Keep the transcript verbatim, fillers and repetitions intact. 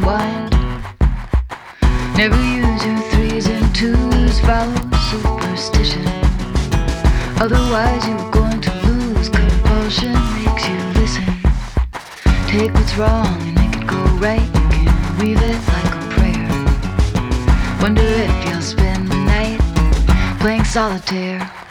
rewind. Never use your threes and twos, follow superstition. Otherwise you're going to lose. Compulsion makes you listen. Take what's wrong and make it go right. You can weave it like a prayer. Wonder if you'll spend the night playing solitaire.